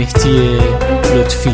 مهدی لطفی.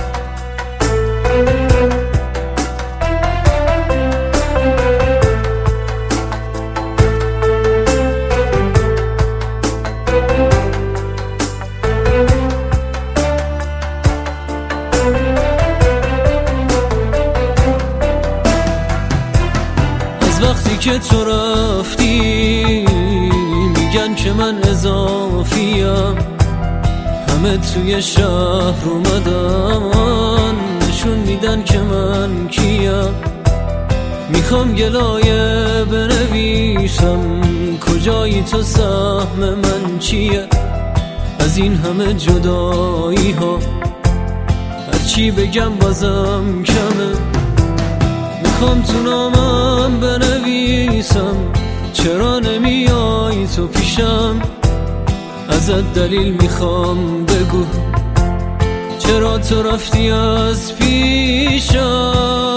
وقتی که تو رفتی میگن که من اضافیم، همه توی شهر اومدن نشون میدن که من کیم. میخوام گلایه بنویسم کجایی تو، سهم من چیه از این همه جدایی ها، هرچی بگم بازم کمه. میخوام تو نامم بنویسم چرا نمیای تو پیشم، ازت دلیل میخوام بگو چرا تو رفتی از پیشم.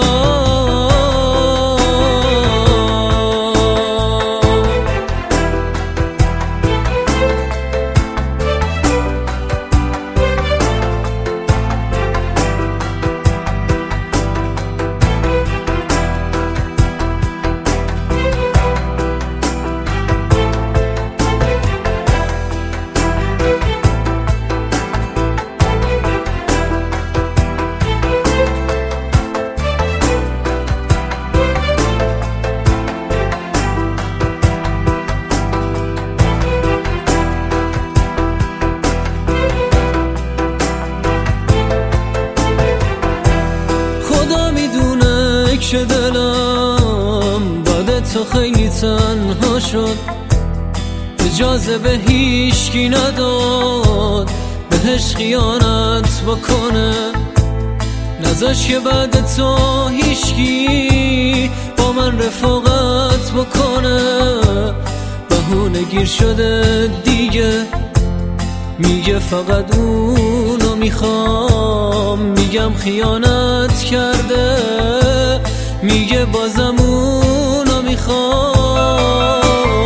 که دلم بعد تو خیلی تنها شد، اجازه به هیچکی نداد بهش خیانت بکنه، نذاش که بعد تو هیچکی با من رفاقت بکنه. بهونه گیر شده دیگه، میگه فقط اونو میخوام، میگم خیانت کرده، میگه بازم اونو میخوام.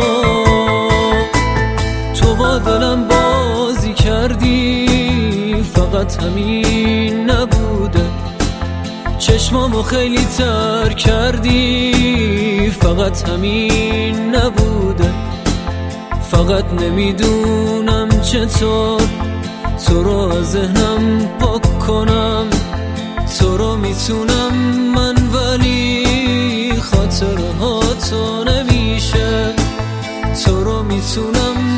تو با دلم بازی کردی فقط همین نبوده، چشمامو خیلی تر کردی فقط همین نبوده. فقط نمیدونم چطور تو رو از ذهنم پاک کنم، تو رو میتونم من ولی خاطرهاتو نمیشه، تو رو میتونم